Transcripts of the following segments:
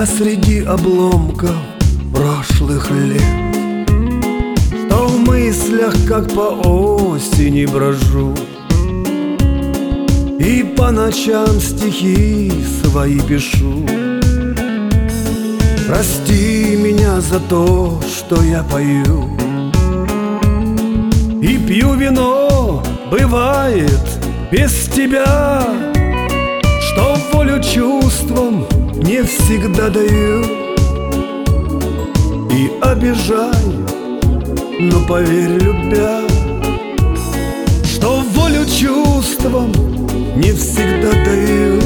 среди обломков прошлых лет, что в мыслях, как по осени, брожу, и по ночам стихи свои пишу. Прости меня за то, что я пою и пью вино, бывает, без тебя, что волю чувствам не всегда даю и обижаю, но поверь, любя, что волю чувствам не всегда даю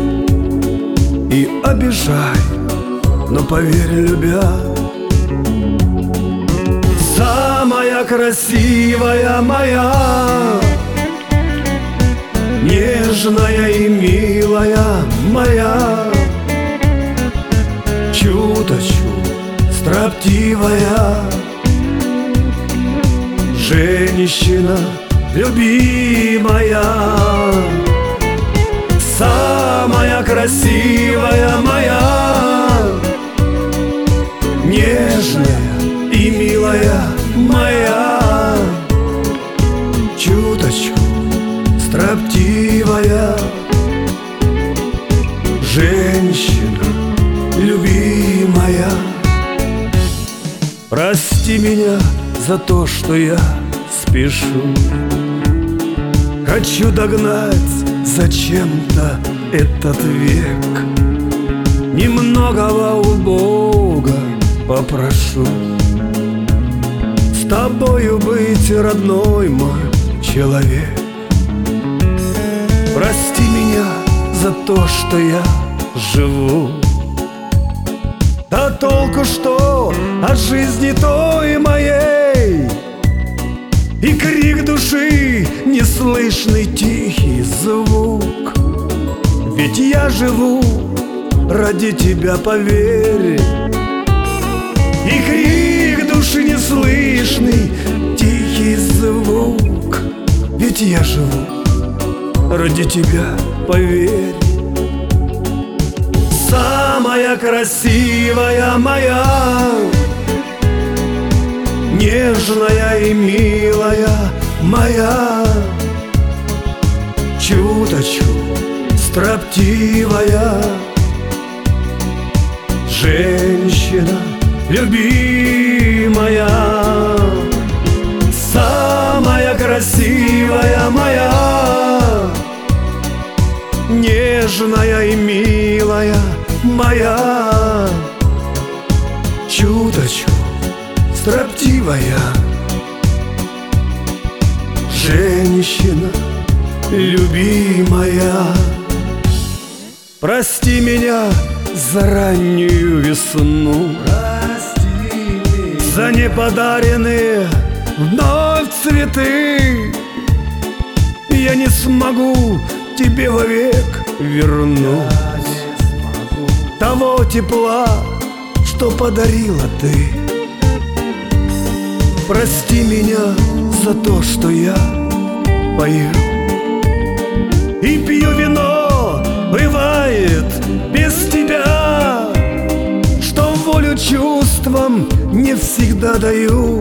и обижаю, но поверь, любя. Самая красивая моя, нежная и милая моя, чуточку строптивая женщина любимая, самая красивая моя, нежная и милая моя, чуточку строптивая женщина любимая. Прости меня за то, что я спешу, хочу догнать зачем-то этот век. Немногого у Бога попрошу с тобою быть, родной мой человек. Прости меня за то, что я живу. Да толку что от жизни той моей, и крик души неслышный тихий звук. Ведь я живу ради тебя, поверь, и крик души неслышный тихий звук. Ведь я живу ради тебя, поверь. Самая красивая моя, нежная и милая моя, чуточку строптивая женщина любимая, самая красивая моя, нежная и милая моя, чуточку строптивая женщина любимая. Прости меня за раннюю весну, за неподаренные вновь цветы. Я не смогу тебе вовек вернуть того тепла, что подарила ты. Прости меня за то, что я пою и пью вино, бывает, без тебя, что волю чувствам не всегда даю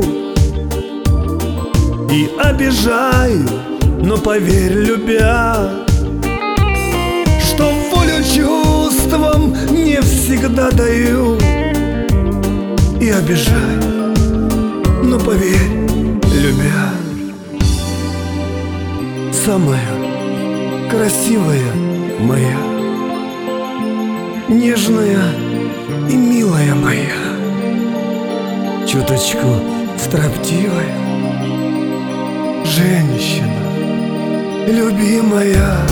и обижаю, но поверь, любя, что волю чувствам не всегда даю и обижаю, но поверь, любя. Самая красивая моя, нежная и милая моя, чуточку строптивая женщина любимая,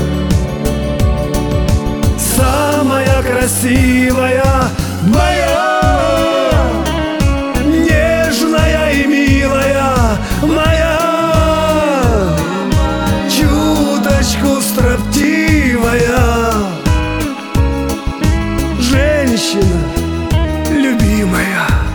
самая красивая моя, нежная и милая моя, чуточку строптивая женщина любимая.